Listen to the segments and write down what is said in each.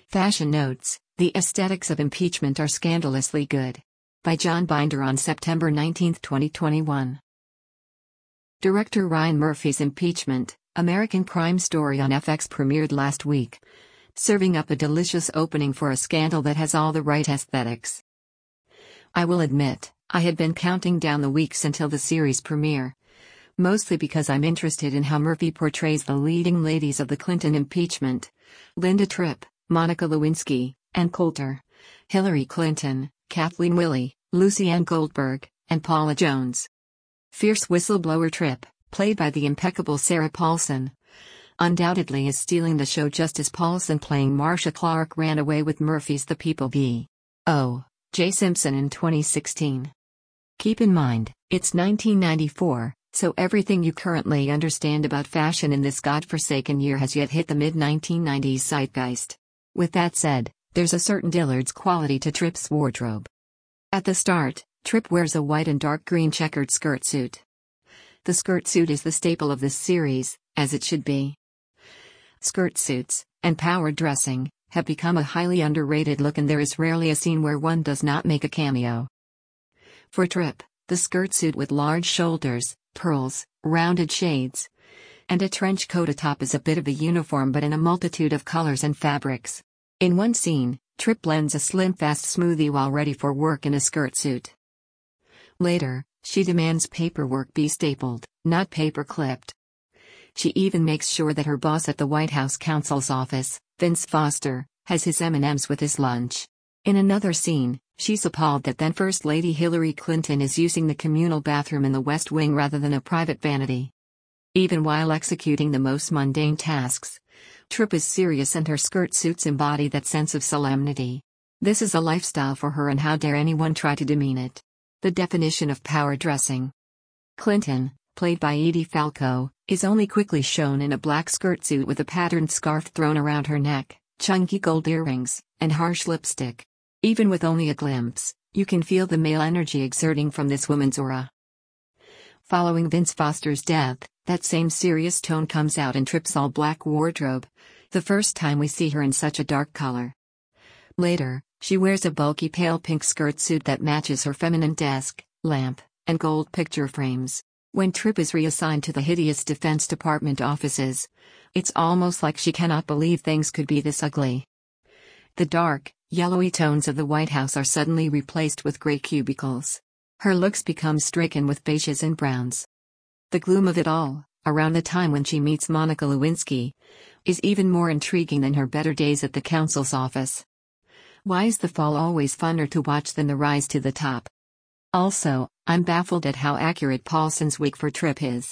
Fashion Notes: The Aesthetics of Impeachment Are Scandalously Good. By John Binder on September 19, 2021. Director Ryan Murphy's Impeachment, American Crime Story on FX premiered last week, serving up a delicious opening for a scandal that has all the right aesthetics. I will admit, I had been counting down the weeks until the series premiere, mostly because I'm interested in how Murphy portrays the leading ladies of the Clinton impeachment: Linda Tripp, Monica Lewinsky, Ann Coulter, Hillary Clinton, Kathleen Willey, Lucy Ann Goldberg, and Paula Jones. Fierce whistleblower Tripp, played by the impeccable Sarah Paulson, undoubtedly is stealing the show, just as Paulson playing Marcia Clark ran away with Murphy's The People v. O.J. Simpson in 2016. Keep in mind, it's 1994, so everything you currently understand about fashion in this godforsaken year has yet hit the mid-1990s zeitgeist. With that said, there's a certain Dillard's quality to Tripp's wardrobe. At the start, Tripp wears a white and dark green checkered skirt suit. The skirt suit is the staple of this series, as it should be. Skirt suits, and power dressing, have become a highly underrated look, and there is rarely a scene where one does not make a cameo. For Tripp, the skirt suit with large shoulders, pearls, rounded shades, and a trench coat atop is a bit of a uniform, but in a multitude of colors and fabrics. In one scene, Tripp blends a slim fast smoothie while ready for work in a skirt suit. Later, she demands paperwork be stapled, not paper clipped. She even makes sure that her boss at the White House counsel's office, Vince Foster, has his M&Ms with his lunch. In another scene, she's appalled that then First Lady Hillary Clinton is using the communal bathroom in the West Wing rather than a private vanity. Even while executing the most mundane tasks, Tripp is serious, and her skirt suits embody that sense of solemnity. This is a lifestyle for her, and how dare anyone try to demean it. The definition of power dressing. Clinton, played by Edie Falco, is only quickly shown in a black skirt suit with a patterned scarf thrown around her neck, chunky gold earrings, and harsh lipstick. Even with only a glimpse, you can feel the male energy exerting from this woman's aura. Following Vince Foster's death, that same serious tone comes out in Tripp's all-black wardrobe, the first time we see her in such a dark color. Later, she wears a bulky pale pink skirt suit that matches her feminine desk, lamp, and gold picture frames. When Tripp is reassigned to the hideous Defense Department offices, it's almost like she cannot believe things could be this ugly. The dark, yellowy tones of the White House are suddenly replaced with gray cubicles. Her looks become stricken with beiges and browns. The gloom of it all, around the time when she meets Monica Lewinsky, is even more intriguing than her better days at the counsel's office. Why is the fall always funner to watch than the rise to the top? Also, I'm baffled at how accurate Paulson's wig for Tripp is.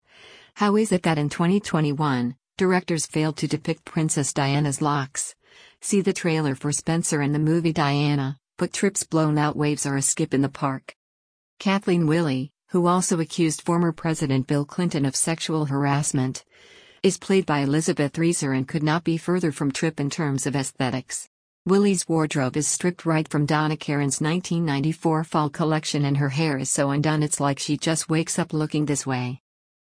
How is it that in 2021, directors failed to depict Princess Diana's locks? See the trailer for Spencer and the movie Diana, but Tripp's blown-out waves are a skip in the park. Kathleen Willey, who also accused former President Bill Clinton of sexual harassment, is played by Elizabeth Reeser and could not be further from Tripp in terms of aesthetics. Willey's wardrobe is stripped right from Donna Karan's 1994 fall collection, and her hair is so undone it's like she just wakes up looking this way.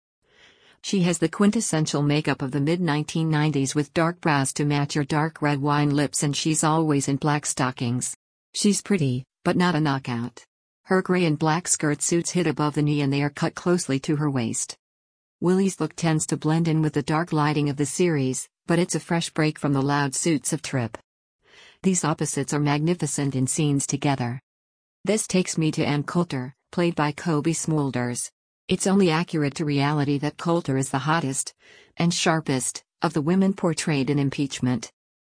She has the quintessential makeup of the mid-1990s with dark brows to match her dark red wine lips, and she's always in black stockings. She's pretty, but not a knockout. Her gray and black skirt suits hit above the knee and they are cut closely to her waist. Willey's look tends to blend in with the dark lighting of the series, but it's a fresh break from the loud suits of Tripp. These opposites are magnificent in scenes together. This takes me to Ann Coulter, played by Cobie Smulders. It's only accurate to reality that Coulter is the hottest and sharpest of the women portrayed in Impeachment.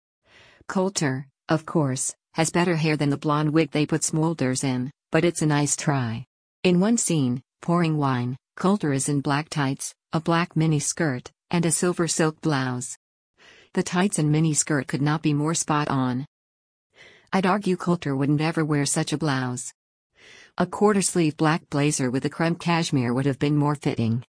Coulter, of course, has better hair than the blonde wig they put Smulders in, but it's a nice try. In one scene, pouring wine, Coulter is in black tights, a black mini skirt, and a silver silk blouse. The tights and mini skirt could not be more spot on. I'd argue Coulter wouldn't ever wear such a blouse. A quarter-sleeve black blazer with a creme cashmere would have been more fitting.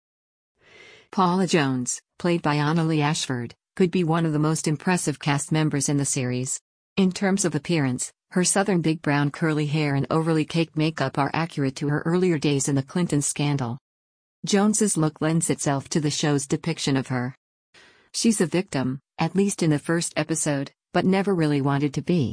Paula Jones, played by Annalee Ashford, could be one of the most impressive cast members in the series. In terms of appearance, her southern big brown curly hair and overly caked makeup are accurate to her earlier days in the Clinton scandal. Jones's look lends itself to the show's depiction of her. She's a victim, at least in the first episode, but never really wanted to be.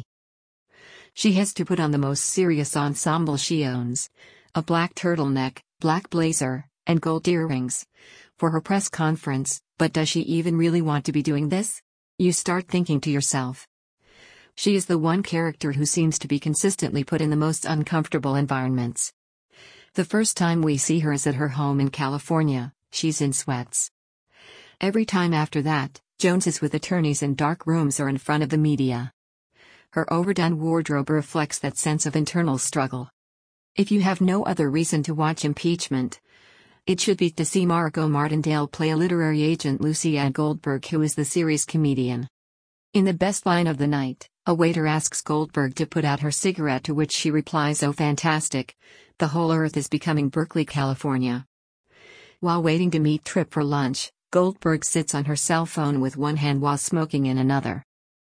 She has to put on the most serious ensemble she owns, a black turtleneck, black blazer, and gold earrings, for her press conference, but does she even really want to be doing this? You start thinking to yourself. She is the one character who seems to be consistently put in the most uncomfortable environments. The first time we see her is at her home in California. She's in sweats. Every time after that, Jones is with attorneys in dark rooms or in front of the media. Her overdone wardrobe reflects that sense of internal struggle. If you have no other reason to watch Impeachment, it should be to see Margot Martindale play a literary agent Lucy Ann Goldberg, who is the series comedian. In the best line of the night, a waiter asks Goldberg to put out her cigarette, to which she replies, "Oh, fantastic. The whole earth is becoming Berkeley, California." While waiting to meet Tripp for lunch, Goldberg sits on her cell phone with one hand while smoking in another.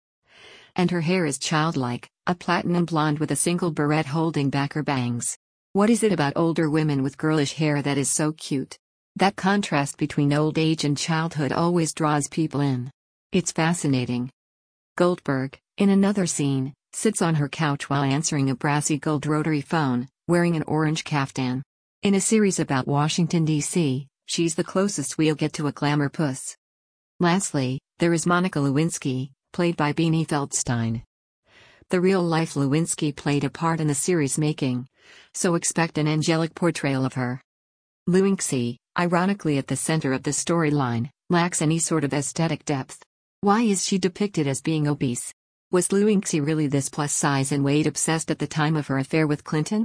And her hair is childlike, a platinum blonde with a single barrette holding back her bangs. What is it about older women with girlish hair that is so cute? That contrast between old age and childhood always draws people in. It's fascinating. Goldberg, in another scene, sits on her couch while answering a brassy gold rotary phone, wearing an orange caftan. In a series about Washington, D.C., she's the closest we'll get to a glamour puss. Lastly, there is Monica Lewinsky, played by Beanie Feldstein. The real-life Lewinsky played a part in the series making, so expect an angelic portrayal of her. Lewinsky, ironically at the center of the storyline, lacks any sort of aesthetic depth. Why is she depicted as being obese? Was Lewinsky really this plus-size and weight-obsessed at the time of her affair with Clinton?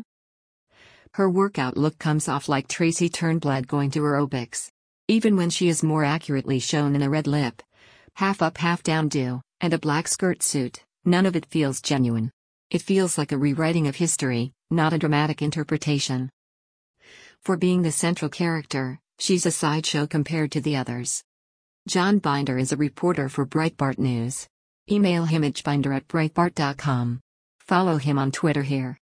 Her workout look comes off like Tracy Turnblad going to aerobics. Even when she is more accurately shown in a red lip, half up half down do, and a black skirt suit, none of it feels genuine. It feels like a rewriting of history, not a dramatic interpretation. For being the central character, she's a sideshow compared to the others. John Binder is a reporter for Breitbart News. Email him at binder@breitbart.com. Follow him on Twitter here.